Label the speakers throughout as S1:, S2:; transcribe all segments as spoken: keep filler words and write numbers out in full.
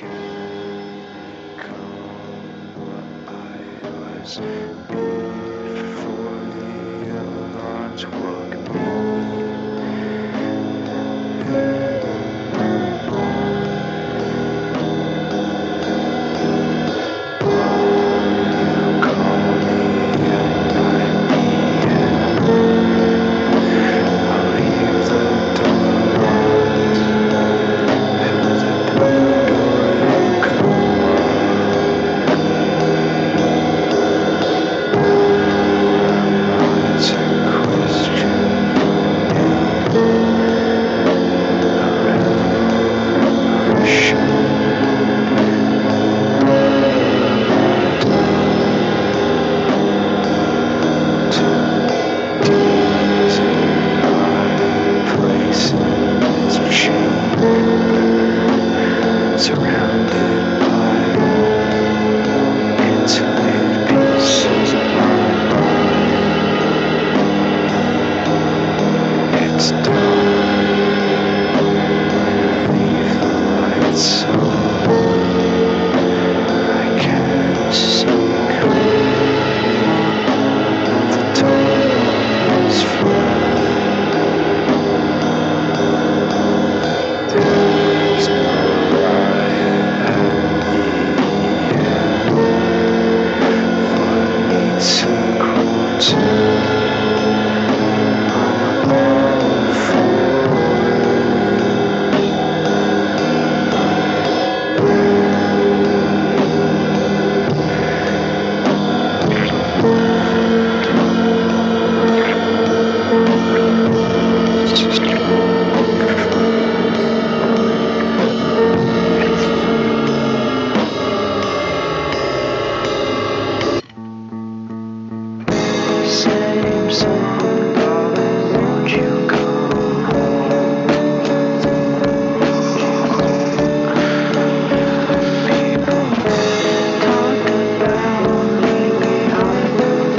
S1: can become what I was before the alarm woke me. Surrounded by intimate pieces of my mind. It's dark underneath the lights, so I can't see clearly. The tunnel is flooded. There's no light at the end. What needs a quarter? I'm all for same song, darling, won't you come home? People talk about me behind the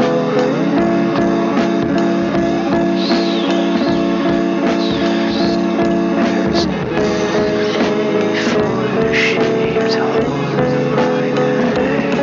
S1: doors. There's a four shaped hole in my neck.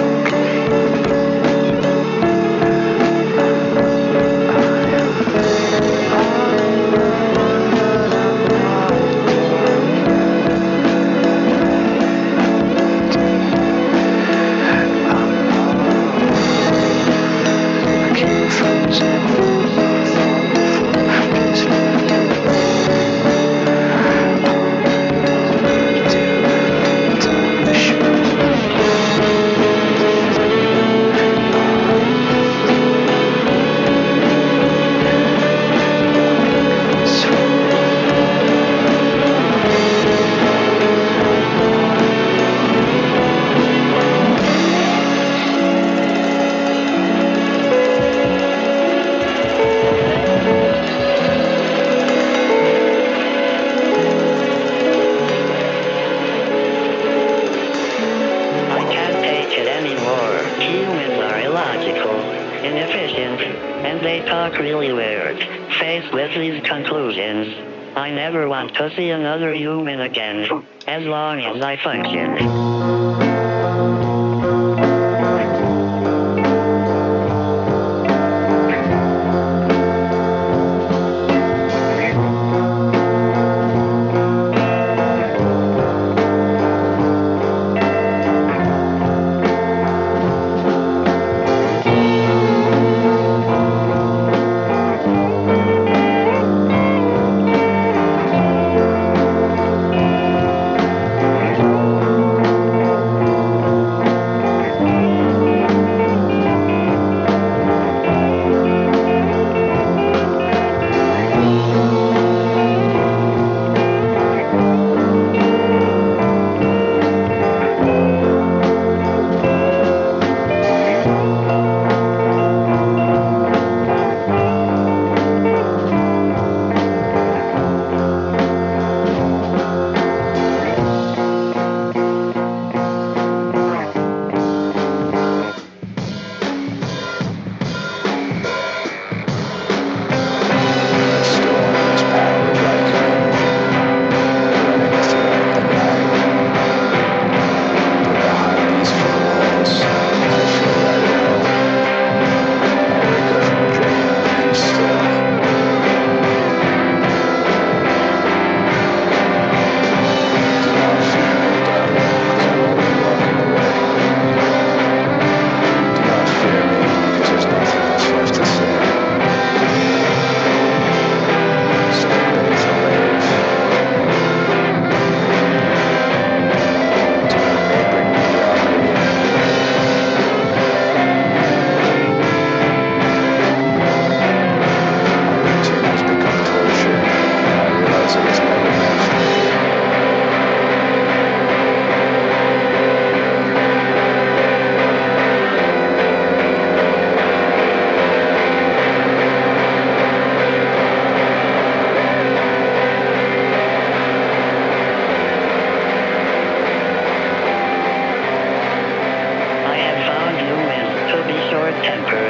S2: Humans are illogical, inefficient, and they talk really weird. Faced with these conclusions, I never want to see another human again, as long as I function.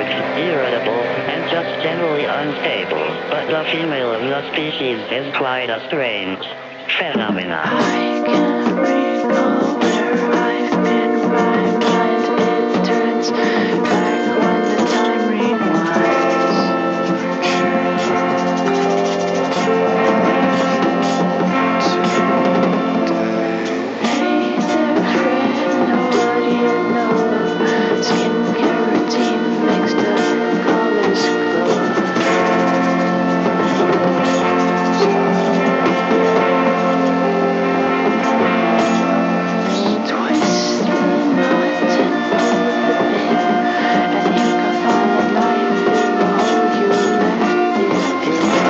S2: tired, irritable, and just generally unstable. But the female of the species is quite a strange phenomena.
S1: I can't recall where I've been. My mind, it turns back when the time rewinds. Hey there, friend, know what you know? Skincare routine makes the colors glow. Twist the knot and pull the pin, and you can find the life in the hole you left it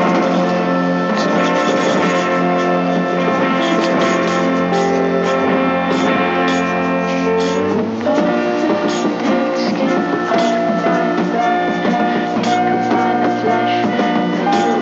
S1: in. Pull the dead skin off my throat, and you can find the flesh that you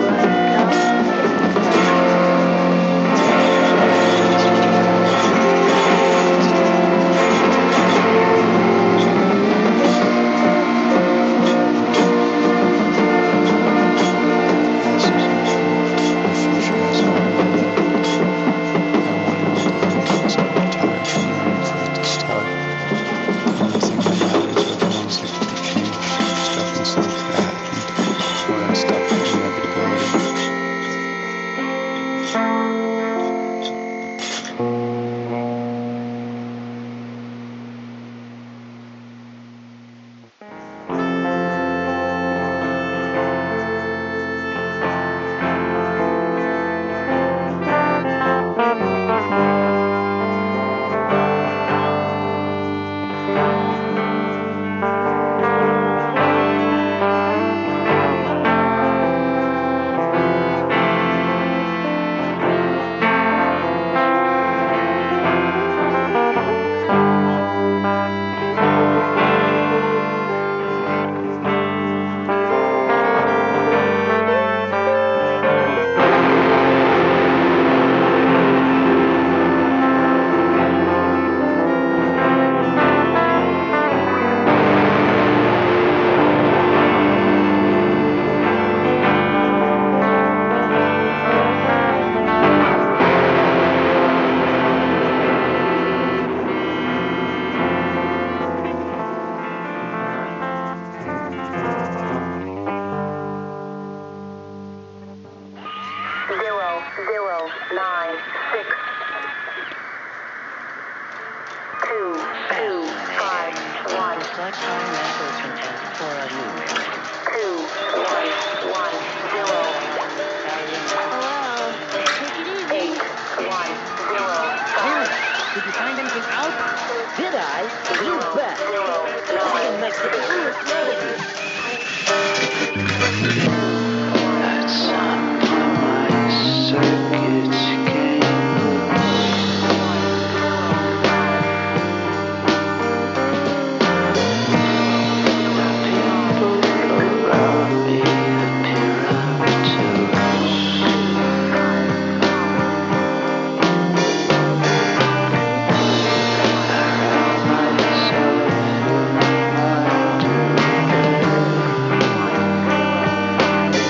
S2: Such high mental content for a human.
S3: Two, one, one, zero.
S4: Hello. Take it easy.
S3: Eight, one, zero,
S4: Here,
S3: five,
S4: did you find anything out? Did I? You
S3: zero,
S4: bet.
S3: zero,
S4: I
S3: nine,
S4: can make the coolest melody.
S1: At some point my circuits came. The people around me appear obtuse. I wrap myself in my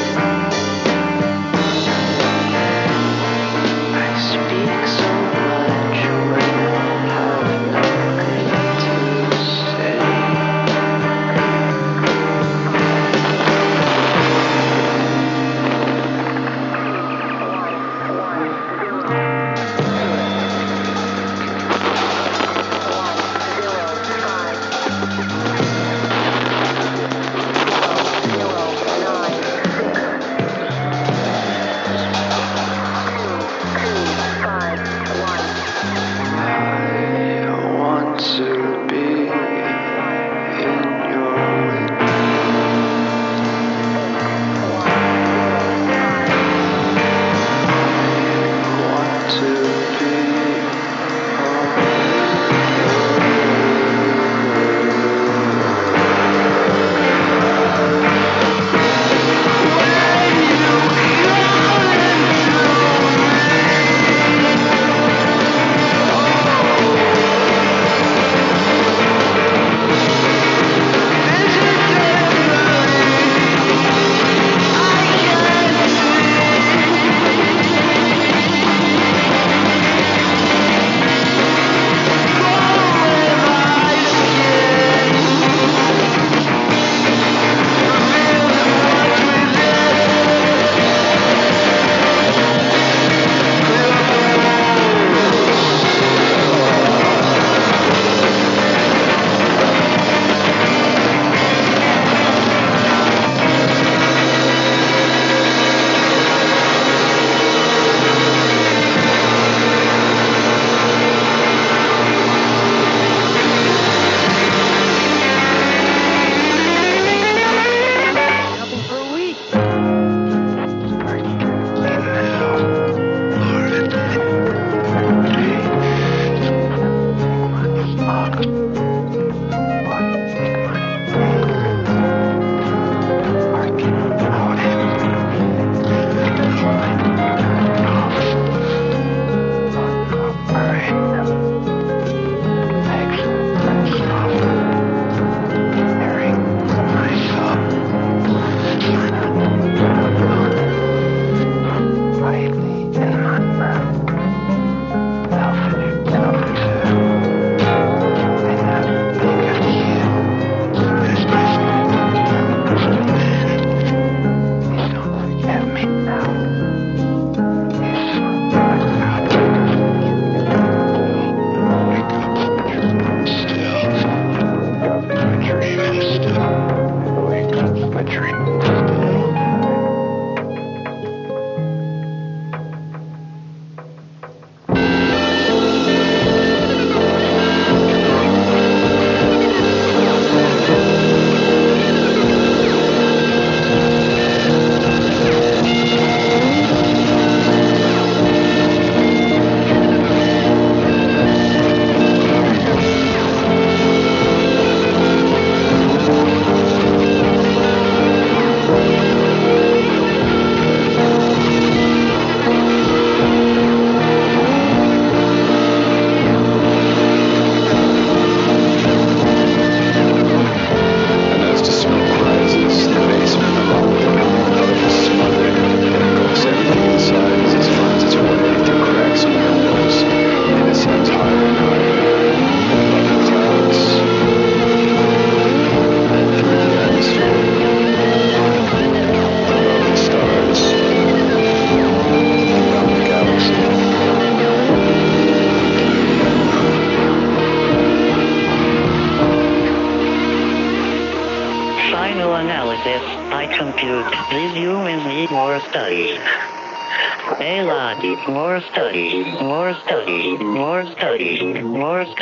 S2: final analysis, I compute these humans need more study. A lot more study, more study, more study, more study.